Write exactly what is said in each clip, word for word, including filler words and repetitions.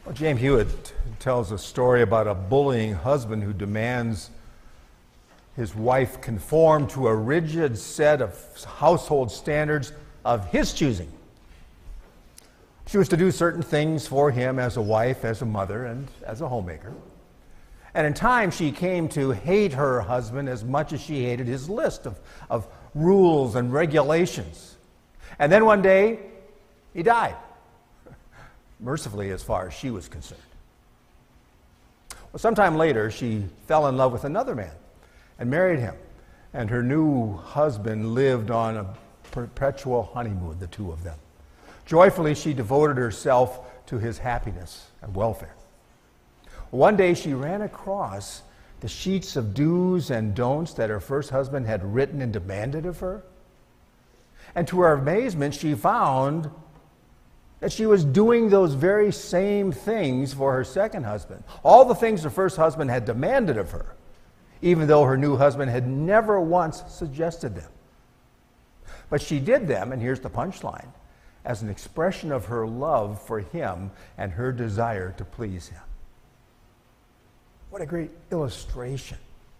Well, James Hewitt tells a story about a bullying husband who demands his wife conform to a rigid set of household standards of his choosing. She was to do certain things for him as a wife, as a mother, and as a homemaker. And in time, she came to hate her husband as much as she hated his list of, of rules and regulations. And then one day, he died. Mercifully, as far as she was concerned. Well, sometime later, she fell in love with another man and married him. And her new husband lived on a perpetual honeymoon, the two of them. Joyfully, she devoted herself to his happiness and welfare. One day, she ran across the sheets of do's and don'ts that her first husband had written and demanded of her. And to her amazement, she found that she was doing those very same things for her second husband. All the things her first husband had demanded of her, even though her new husband had never once suggested them. But she did them, and here's the punchline, as an expression of her love for him and her desire to please him. What a great illustration.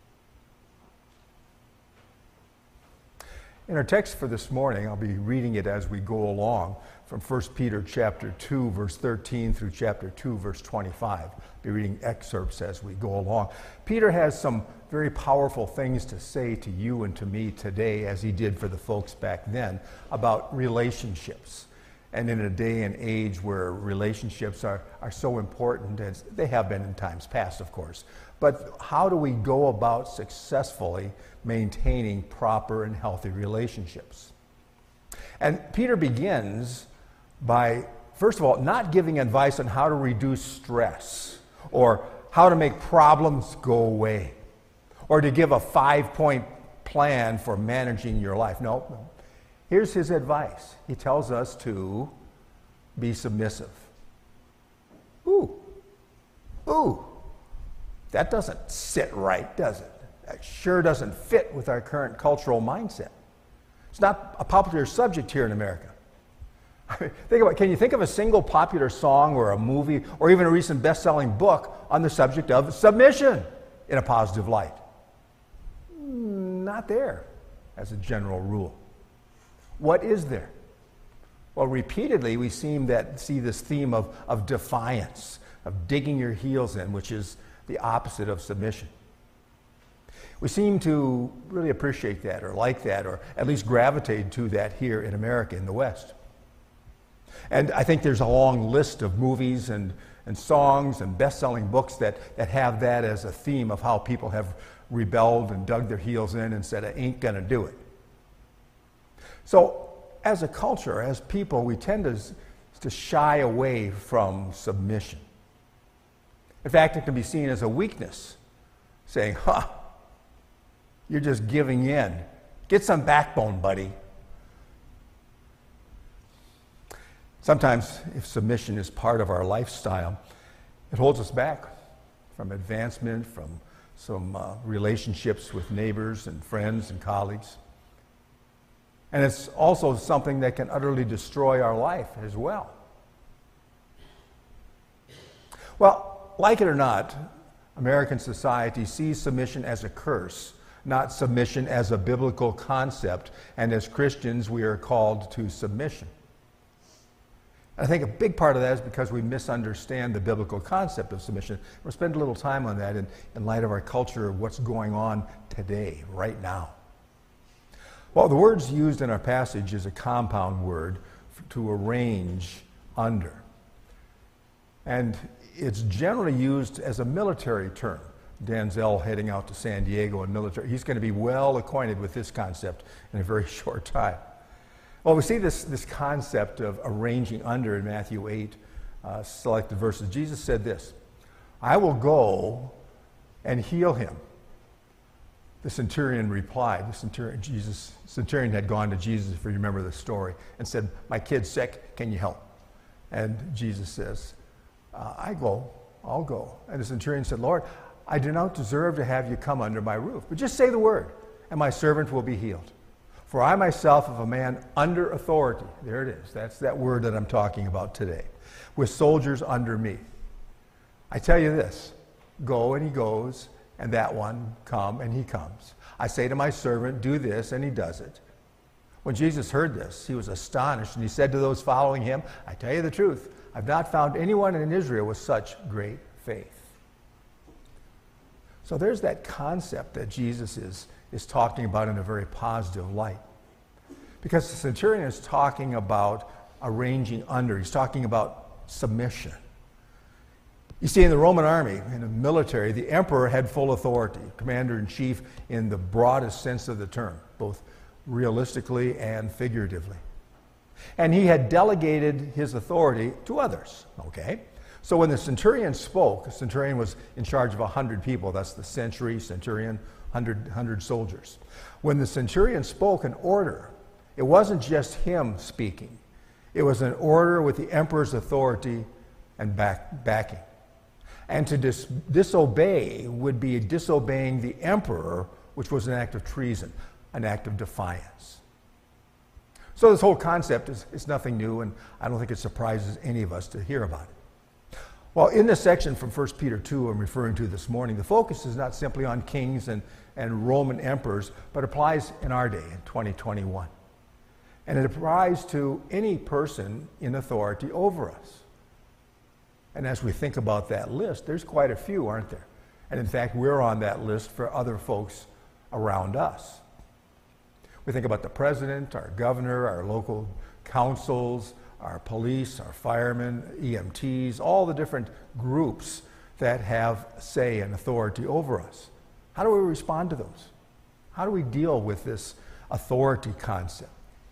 In our text for this morning, I'll be reading it as we go along from First Peter chapter two, verse thirteen through chapter two, verse twenty-five. I'll be reading excerpts as we go along. Peter has some very powerful things to say to you and to me today, as he did for the folks back then, about relationships. And in a day and age where relationships are, are so important, as they have been in times past, of course. But how do we go about successfully maintaining proper and healthy relationships? And Peter begins by, first of all, not giving advice on how to reduce stress or how to make problems go away or to give a five-point plan for managing your life. No, no. Here's his advice. He tells us to be submissive. Ooh, ooh, that doesn't sit right, does it? That sure doesn't fit with our current cultural mindset. It's not a popular subject here in America. I mean, think about, can you think of a single popular song or a movie or even a recent best-selling book on the subject of submission in a positive light? Not there, as a general rule. What is there? Well, repeatedly we seem that see this theme of, of defiance, of digging your heels in, which is the opposite of submission. We seem to really appreciate that or like that or at least gravitate to that here in America, in the West. And I think there's a long list of movies and, and songs and best-selling books that, that have that as a theme of how people have rebelled and dug their heels in and said, I ain't gonna do it. So as a culture, as people, we tend to, to shy away from submission. In fact, it can be seen as a weakness, saying, huh, you're just giving in. Get some backbone, buddy. Sometimes, if submission is part of our lifestyle, it holds us back from advancement, from some uh, relationships with neighbors and friends and colleagues. And it's also something that can utterly destroy our life as well. Well, like it or not, American society sees submission as a curse, not submission as a biblical concept, and as Christians we are called to submission. I think a big part of that is because we misunderstand the biblical concept of submission. We'll spend a little time on that in, in light of our culture, of what's going on today, right now. Well, the words used in our passage is a compound word to arrange under. And it's generally used as a military term. Denzel heading out to San Diego in military, he's going to be well acquainted with this concept in a very short time. Well, we see this, this concept of arranging under in Matthew eight, uh, selected verses. Jesus said this, I will go and heal him. The centurion replied, the centurion, Jesus, centurion had gone to Jesus, if you remember the story, and said, my kid's sick, can you help? And Jesus says, uh, I go, I'll go. And the centurion said, Lord, I do not deserve to have you come under my roof, but just say the word, and my servant will be healed. For I myself am a man under authority. There it is. That's that word that I'm talking about today. With soldiers under me. I tell you this, go, and he goes, and that one, come, and he comes. I say to my servant, do this, and he does it. When Jesus heard this, he was astonished, and he said to those following him, I tell you the truth, I've not found anyone in Israel with such great faith. So there's that concept that Jesus is, is talking about in a very positive light. Because the centurion is talking about arranging under. He's talking about submission. You see, in the Roman army, in the military, the emperor had full authority, commander-in-chief in the broadest sense of the term, both realistically and figuratively. And he had delegated his authority to others, okay? So when the centurion spoke, the centurion was in charge of one hundred people. That's the century, centurion, one hundred, one hundred soldiers. When the centurion spoke an order, it wasn't just him speaking. It was an order with the emperor's authority and back, backing. And to dis- disobey would be disobeying the emperor, which was an act of treason, an act of defiance. So this whole concept is, is nothing new, and I don't think it surprises any of us to hear about it. Well, in this section from First Peter two I'm referring to this morning, the focus is not simply on kings and, and Roman emperors, but applies in our day, in twenty twenty-one. And it applies to any person in authority over us. And as we think about that list, there's quite a few, aren't there? And in fact, we're on that list for other folks around us. We think about the president, our governor, our local councils, our police, our firemen, E M Ts, all the different groups that have say and authority over us. How do we respond to those? How do we deal with this authority concept?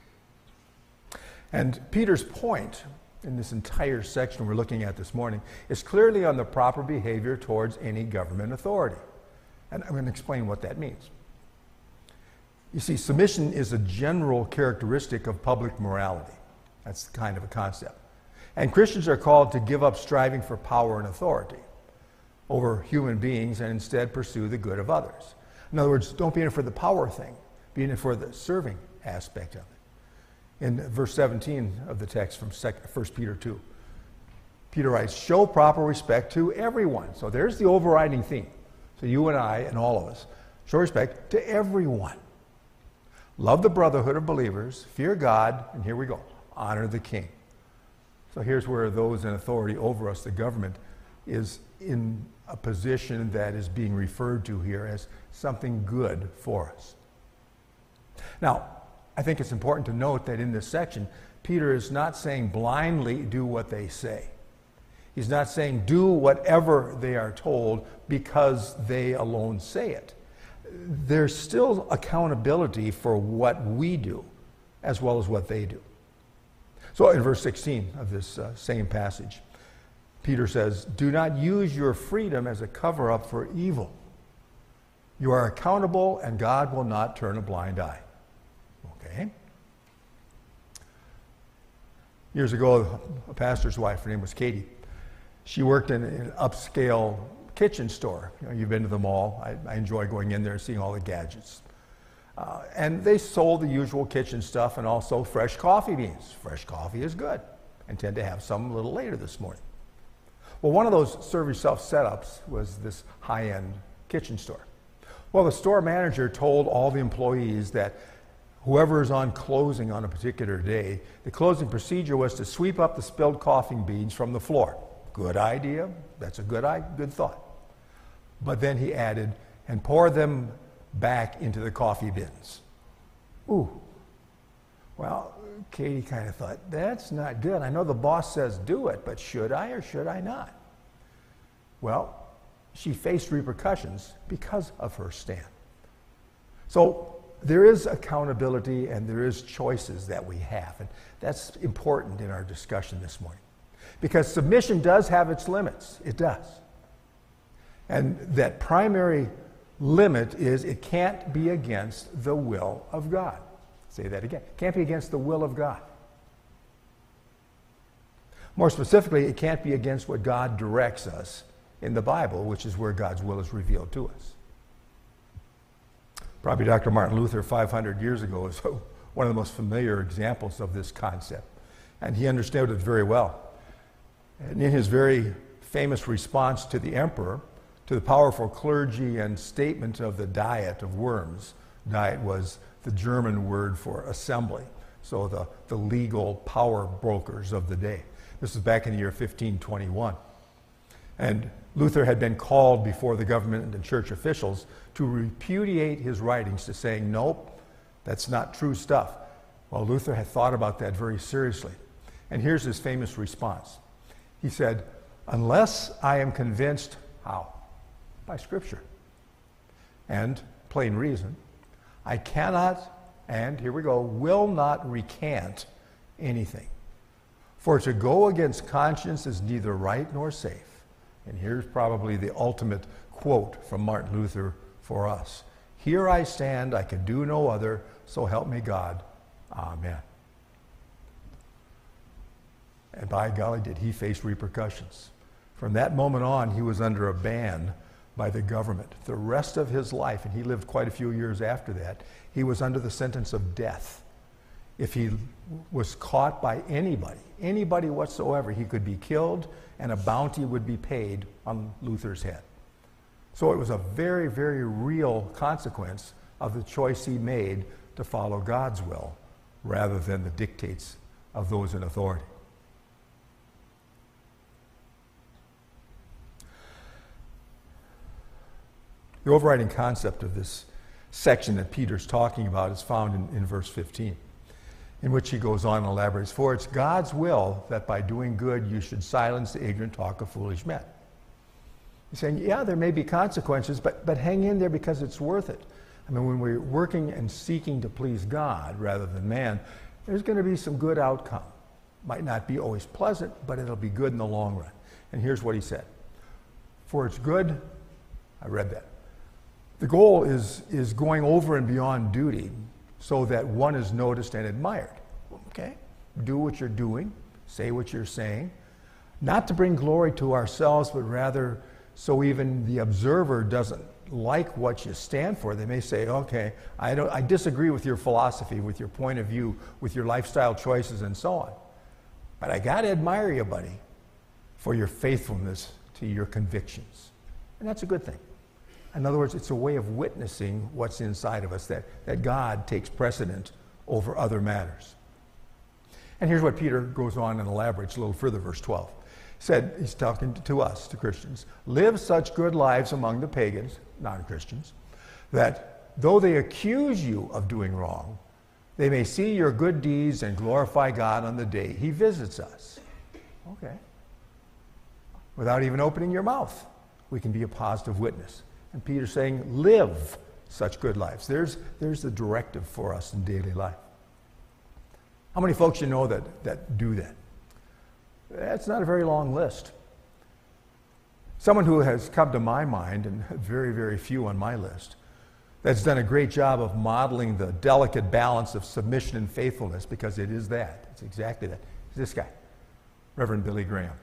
And Peter's point in this entire section we're looking at this morning is clearly on the proper behavior towards any government authority. And I'm going to explain what that means. You see, submission is a general characteristic of public morality. That's kind of a concept. And Christians are called to give up striving for power and authority over human beings and instead pursue the good of others. In other words, don't be in it for the power thing. Be in it for the serving aspect of it. In verse seventeen of the text from First Peter two, Peter writes, show proper respect to everyone. So there's the overriding theme. So you and I and all of us, show respect to everyone. Love the brotherhood of believers, fear God, and here we go, honor the king. So here's where those in authority over us, the government, is in a position that is being referred to here as something good for us. Now, I think it's important to note that in this section, Peter is not saying blindly do what they say. He's not saying do whatever they are told because they alone say it. There's still accountability for what we do as well as what they do. So in verse sixteen of this uh, same passage, Peter says, do not use your freedom as a cover-up for evil. You are accountable and God will not turn a blind eye. Okay? Years ago, a pastor's wife, her name was Katie, she worked in an upscale kitchen store. You know, you've been to the mall. I, I enjoy going in there and seeing all the gadgets. Uh, and they sold the usual kitchen stuff and also fresh coffee beans. Fresh coffee is good. I intend to have some a little later this morning. Well, one of those serve-yourself setups was this high-end kitchen store. Well, the store manager told all the employees that whoever is on closing on a particular day, the closing procedure was to sweep up the spilled coffee beans from the floor. Good idea. That's a good, good thought. But then he added, and pour them back into the coffee bins. Ooh. Well, Katie kind of thought, that's not good. I know the boss says do it, but should I or should I not? Well, she faced repercussions because of her stand. So there is accountability and there is choices that we have. And that's important in our discussion this morning. Because submission does have its limits. It does. And that primary limit is it can't be against the will of God. Say that again. It can't be against the will of God. More specifically, it can't be against what God directs us in the Bible, which is where God's will is revealed to us. Probably Doctor Martin Luther five hundred years ago is one of the most familiar examples of this concept. And he understood it very well. And in his very famous response to the emperor, to the powerful clergy and statement of the Diet of Worms. Diet was the German word for assembly, so the, the legal power brokers of the day. This was back in the year fifteen twenty-one. And Luther had been called before the government and church officials to repudiate his writings, to saying, nope, that's not true stuff. Well, Luther had thought about that very seriously. And here's his famous response. He said, unless I am convinced, how? By Scripture. And, plain reason, I cannot, and here we go, will not recant anything. For to go against conscience is neither right nor safe. And here's probably the ultimate quote from Martin Luther for us. Here I stand, I can do no other, so help me God. Amen. And by golly, did he face repercussions. From that moment on, he was under a ban by the government. The rest of his life, and he lived quite a few years after that, he was under the sentence of death. If he was caught by anybody, anybody whatsoever, he could be killed and a bounty would be paid on Luther's head. So it was a very, very real consequence of the choice he made to follow God's will rather than the dictates of those in authority. The overriding concept of this section that Peter's talking about is found in, in verse fifteen, in which he goes on and elaborates, for it's God's will that by doing good you should silence the ignorant talk of foolish men. He's saying, yeah, there may be consequences, but, but hang in there because it's worth it. I mean, when we're working and seeking to please God rather than man, there's going to be some good outcome. Might not be always pleasant, but it'll be good in the long run. And here's what he said. For it's good, I read that. The goal is, is going over and beyond duty so that one is noticed and admired. Okay? Do what you're doing, say what you're saying, not to bring glory to ourselves, but rather so even the observer doesn't like what you stand for. They may say, okay, I don't I disagree with your philosophy, with your point of view, with your lifestyle choices and so on. But I got to admire you, buddy, for your faithfulness to your convictions. And that's a good thing. In other words, it's a way of witnessing what's inside of us, that, that God takes precedent over other matters. And here's what Peter goes on and elaborates a little further, verse twelve. He said, he's talking to us, to Christians, live such good lives among the pagans, non-Christians, that though they accuse you of doing wrong, they may see your good deeds and glorify God on the day he visits us. Okay. Without even opening your mouth, we can be a positive witness. And Peter's saying, live such good lives. There's, there's the directive for us in daily life. How many folks you know that, that do that? That's not a very long list. Someone who has come to my mind, and very, very few on my list, that's done a great job of modeling the delicate balance of submission and faithfulness, because it is that. It's exactly that. It's this guy, Reverend Billy Graham.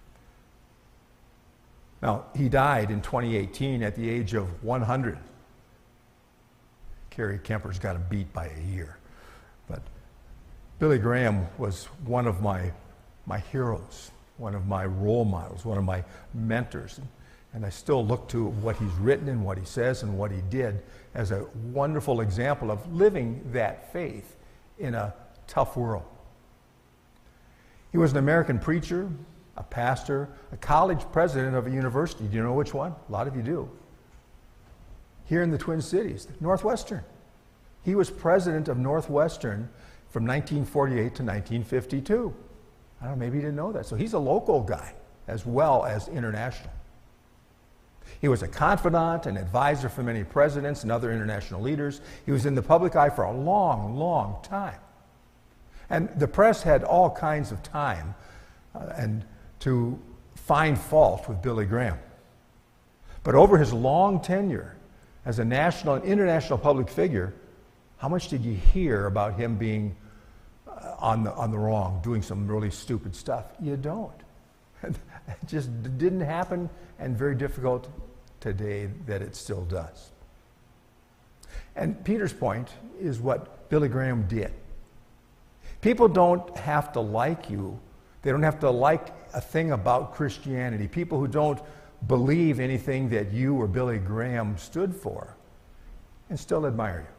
Now, he died in twenty eighteen at the age of one hundred. Kerry Kemper's got him beat by a year. But Billy Graham was one of my, my heroes, one of my role models, one of my mentors. And I still look to what he's written and what he says and what he did as a wonderful example of living that faith in a tough world. He was an American preacher, a pastor, a college president of a university. Do you know which one? A lot of you do. Here in the Twin Cities, Northwestern. He was president of Northwestern from nineteen forty-eight to nineteen fifty-two. I don't know, maybe you didn't know that. So he's a local guy as well as international. He was a confidant and advisor for many presidents and other international leaders. He was in the public eye for a long, long time. And the press had all kinds of time uh, and to find fault with Billy Graham. But over his long tenure as a national and international public figure, how much did you hear about him being uh, on the on the wrong, doing some really stupid stuff? You don't. It just didn't happen, and very difficult today that it still does. And Peter's point is what Billy Graham did. People don't have to like you They don't have to like a thing about Christianity. People who don't believe anything that you or Billy Graham stood for and still admire you.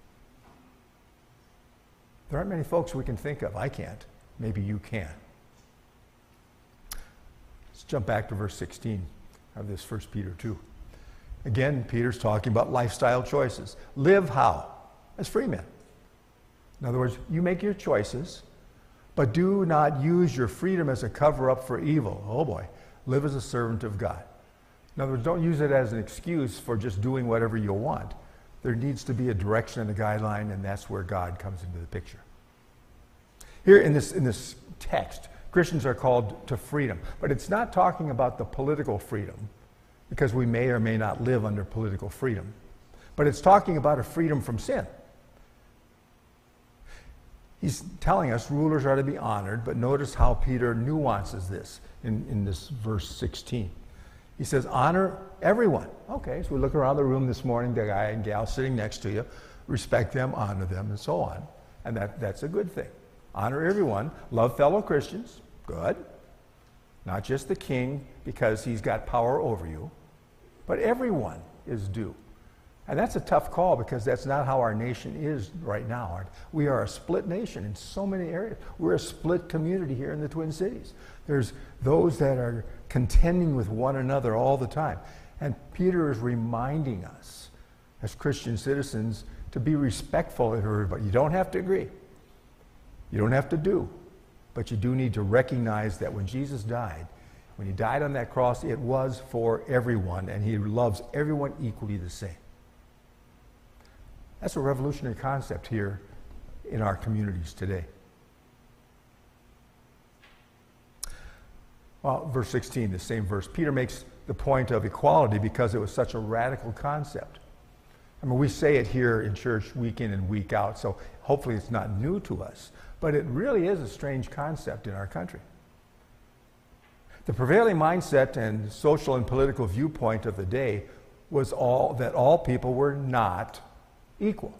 There aren't many folks we can think of. I can't. Maybe you can. Let's jump back to verse sixteen of this First Peter two. Again, Peter's talking about lifestyle choices. Live how? As free men. In other words, you make your choices, but do not use your freedom as a cover-up for evil. Oh boy. Live as a servant of God. In other words, don't use it as an excuse for just doing whatever you want. There needs to be a direction and a guideline, and that's where God comes into the picture. Here in this, in this text, Christians are called to freedom, but it's not talking about the political freedom, because we may or may not live under political freedom, but it's talking about a freedom from sin. He's telling us rulers are to be honored, but notice how Peter nuances this in, in this verse sixteen. He says, honor everyone. Okay, so we look around the room this morning, the guy and gal sitting next to you, respect them, honor them, and so on. And that, that's a good thing. Honor everyone. Love fellow Christians. Good. Not just the king because he's got power over you, but everyone is due. And that's a tough call because that's not how our nation is right now. We are a split nation in so many areas. We're a split community here in the Twin Cities. There's those that are contending with one another all the time. And Peter is reminding us as Christian citizens to be respectful of everybody. You don't have to agree. You don't have to do. But you do need to recognize that when Jesus died, when he died on that cross, it was for everyone, and he loves everyone equally the same. That's a revolutionary concept here in our communities today. Well, verse sixteen, the same verse, Peter makes the point of equality because it was such a radical concept. I mean, we say it here in church week in and week out, so hopefully it's not new to us. But it really is a strange concept in our country. The prevailing mindset and social and political viewpoint of the day was all that all people were not equal.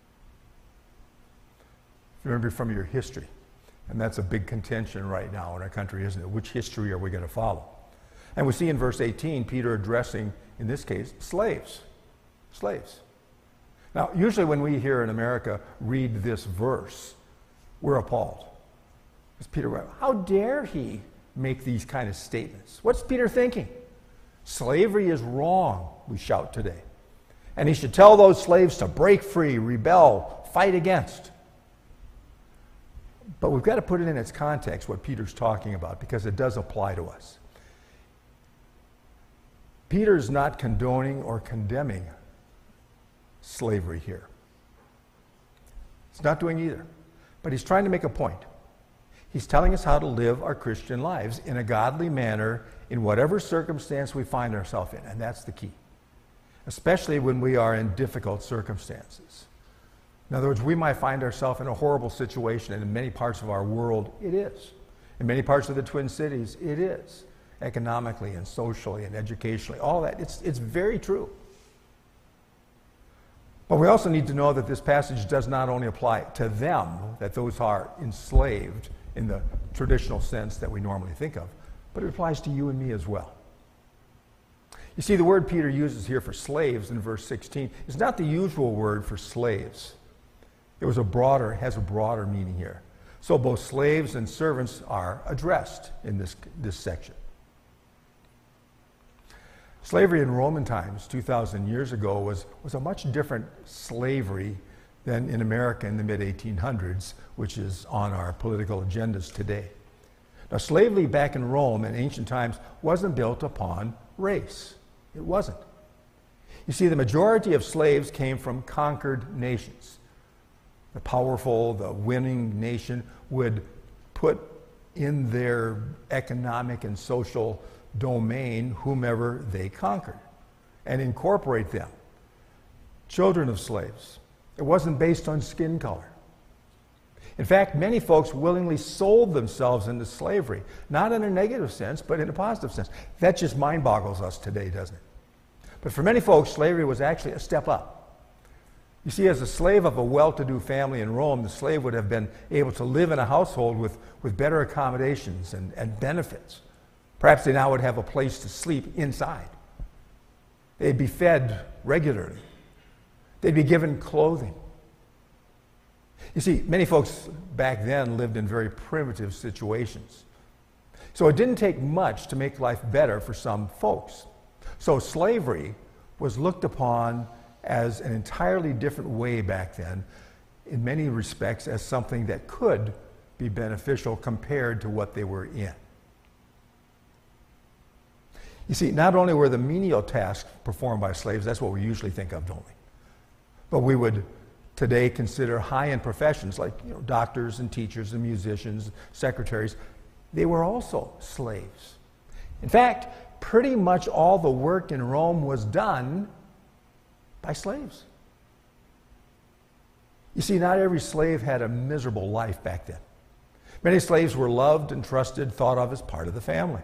Remember from your history. And that's a big contention right now in our country, isn't it? Which history are we going to follow? And we see in verse eighteen, Peter addressing, in this case, slaves. Slaves. Now, usually when we here in America read this verse, we're appalled. Because Peter, how dare he make these kind of statements? What's Peter thinking? Slavery is wrong, we shout today. And he should tell those slaves to break free, rebel, fight against. But we've got to put it in its context, what Peter's talking about, because it does apply to us. Peter's not condoning or condemning slavery here. He's not doing either. But he's trying to make a point. He's telling us how to live our Christian lives in a godly manner in whatever circumstance we find ourselves in, and that's the key. Especially when we are in difficult circumstances. In other words, we might find ourselves in a horrible situation, and in many parts of our world, it is. In many parts of the Twin Cities, it is. Economically and socially and educationally, all that. It's, it's very true. But we also need to know that this passage does not only apply to them, that those are enslaved in the traditional sense that we normally think of, but it applies to you and me as well. You see, the word Peter uses here for slaves in verse sixteen is not the usual word for slaves. It was a broader, has a broader meaning here. So both slaves and servants are addressed in this, this section. Slavery in Roman times, two thousand years ago, was, was a much different slavery than in America in the mid eighteen hundreds, which is on our political agendas today. Now, slavery back in Rome in ancient times wasn't built upon race. It wasn't. You see, the majority of slaves came from conquered nations. The powerful, the winning nation would put in their economic and social domain whomever they conquered and incorporate them. Children of slaves. It wasn't based on skin color. In fact, many folks willingly sold themselves into slavery, not in a negative sense, but in a positive sense. That just mind boggles us today, doesn't it? But for many folks, slavery was actually a step up. You see, as a slave of a well-to-do family in Rome, the slave would have been able to live in a household with, with better accommodations and, and benefits. Perhaps they now would have a place to sleep inside. They'd be fed regularly. They'd be given clothing. You see, many folks back then lived in very primitive situations. So it didn't take much to make life better for some folks. So slavery was looked upon as an entirely different way back then, in many respects as something that could be beneficial compared to what they were in. You see, not only were the menial tasks performed by slaves, that's what we usually think of, don't we? But we would today consider high-end professions like, you know, doctors and teachers and musicians, secretaries. They were also slaves. In fact, pretty much all the work in Rome was done by slaves. You see, not every slave had a miserable life back then. Many slaves were loved and trusted, thought of as part of the family.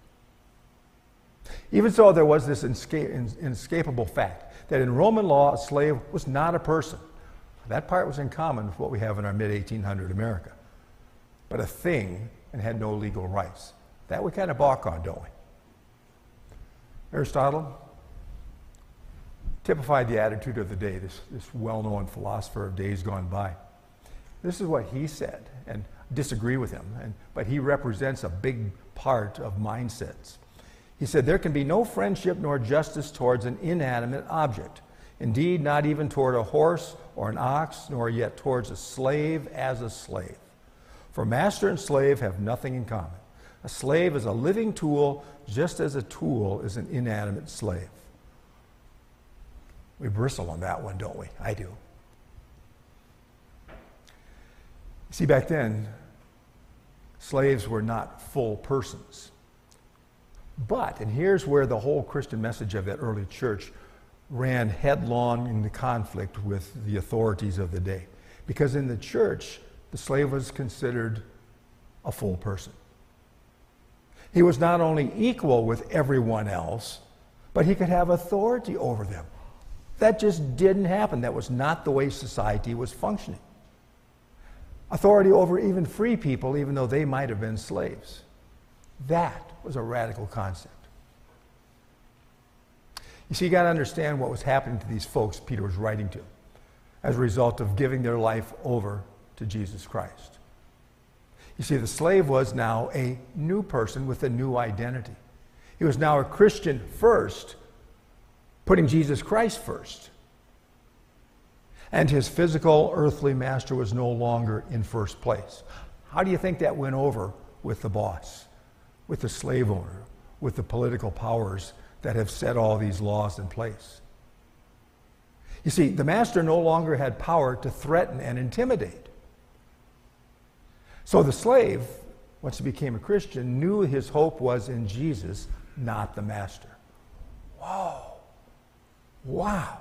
Even so, there was this inescapable fact that in Roman law, a slave was not a person. That part was in common with what we have in our mid eighteen hundred America. But a thing and had no legal rights. That we kind of balk on, don't we? Aristotle typified the attitude of the day, this, this well-known philosopher of days gone by. This is what he said, and I disagree with him, and, but he represents a big part of mindsets. He said, there can be no friendship nor justice towards an inanimate object. Indeed, not even toward a horse or an ox, nor yet towards a slave as a slave. For master and slave have nothing in common. A slave is a living tool, just as a tool is an inanimate slave. We bristle on that one, don't we? I do. See, back then, slaves were not full persons. But, and here's where the whole Christian message of that early church ran headlong into conflict with the authorities of the day. Because in the church, the slave was considered a full person. He was not only equal with everyone else, but he could have authority over them. That just didn't happen. That was not the way society was functioning. Authority over even free people, even though they might have been slaves. That was a radical concept. You see, you got to understand what was happening to these folks Peter was writing to as a result of giving their life over to Jesus Christ. You see, the slave was now a new person with a new identity. He was now a Christian first, putting Jesus Christ first. And his physical earthly master was no longer in first place. How do you think that went over with the boss, with the slave owner, with the political powers that have set all these laws in place? You see, the master no longer had power to threaten and intimidate. So the slave, once he became a Christian, knew his hope was in Jesus, not the master. Whoa. Wow.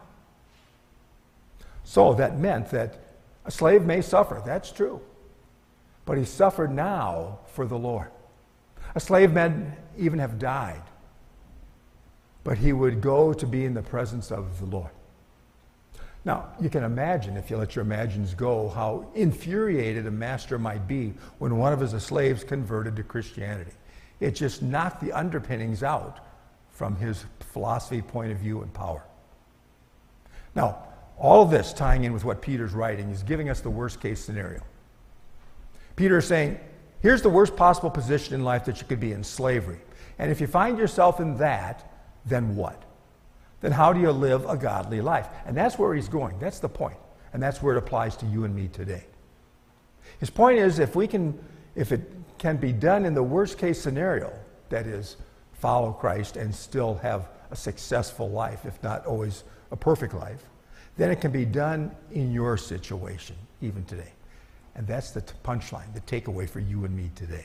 So that meant that a slave may suffer. That's true. But he suffered now for the Lord. A slave may even have died. But he would go to be in the presence of the Lord. Now, you can imagine, if you let your imagines go, how infuriated a master might be when one of his slaves converted to Christianity. It just knocked the underpinnings out from his philosophy, point of view, and power. Now, all of this tying in with what Peter's writing is giving us the worst case scenario. Peter is saying, here's the worst possible position in life that you could be in, slavery. And if you find yourself in that, then what? Then how do you live a godly life? And that's where he's going. That's the point. And that's where it applies to you and me today. His point is, if we can, if it can be done in the worst case scenario, that is, follow Christ and still have a successful life, if not always a perfect life, then it can be done in your situation, even today. And that's the punchline, the takeaway for you and me today.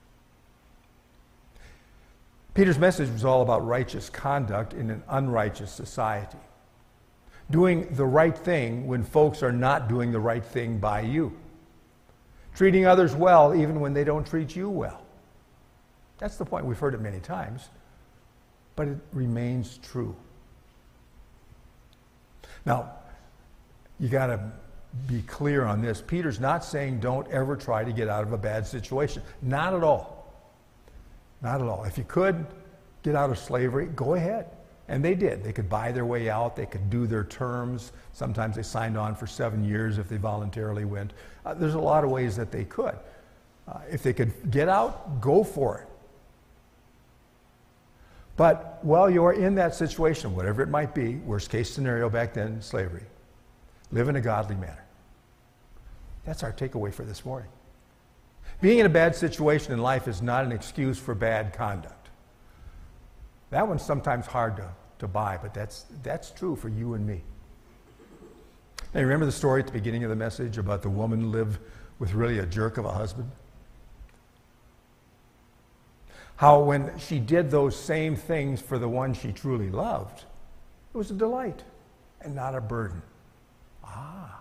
Peter's message was all about righteous conduct in an unrighteous society. Doing the right thing when folks are not doing the right thing by you. Treating others well even when they don't treat you well. That's the point. We've heard it many times, but it remains true. Now, You got to be clear on this. Peter's not saying don't ever try to get out of a bad situation. Not at all. Not at all. If you could get out of slavery, go ahead. And they did. They could buy their way out. They could do their terms. Sometimes they signed on for seven years if they voluntarily went. Uh, there's a lot of ways that they could. Uh, if they could get out, go for it. But while you're in that situation, whatever it might be, worst case scenario back then, slavery, live in a godly manner. That's our takeaway for this morning. Being in a bad situation in life is not an excuse for bad conduct. That one's sometimes hard to, to buy, but that's, that's true for you and me. Now, you remember the story at the beginning of the message about the woman who lived with really a jerk of a husband? How when she did those same things for the one she truly loved, it was a delight and not a burden. Ah.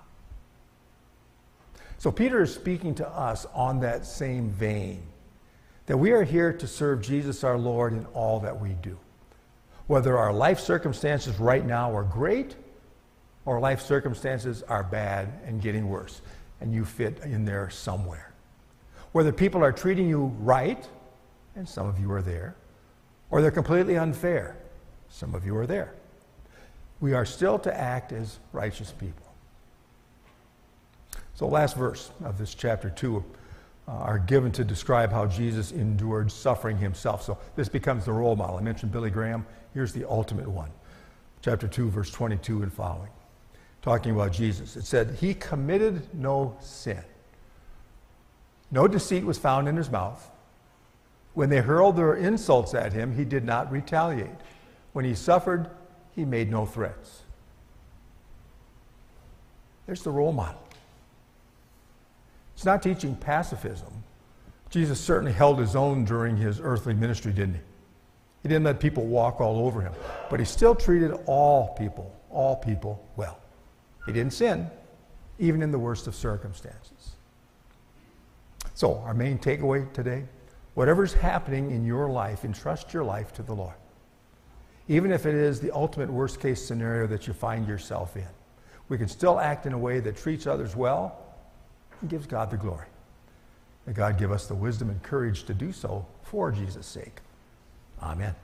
So Peter is speaking to us on that same vein, that we are here to serve Jesus our Lord in all that we do. Whether our life circumstances right now are great or life circumstances are bad and getting worse, and you fit in there somewhere. Whether people are treating you right, and some of you are there, or they're completely unfair, some of you are there. We are still to act as righteous people. So last verse of this chapter two uh, are given to describe how Jesus endured suffering himself. So this becomes the role model. I mentioned Billy Graham. Here's the ultimate one. Chapter two, verse twenty-two and following. Talking about Jesus. It said, he committed no sin. No deceit was found in his mouth. When they hurled their insults at him, he did not retaliate. When he suffered, he made no threats. There's the role model. It's not teaching pacifism. Jesus certainly held his own during his earthly ministry, didn't he? He didn't let people walk all over him. But he still treated all people, all people well. He didn't sin, even in the worst of circumstances. So, our main takeaway today, whatever's happening in your life, entrust your life to the Lord. Even if it is the ultimate worst case scenario that you find yourself in. We can still act in a way that treats others well and gives God the glory. May God give us the wisdom and courage to do so for Jesus' sake. Amen.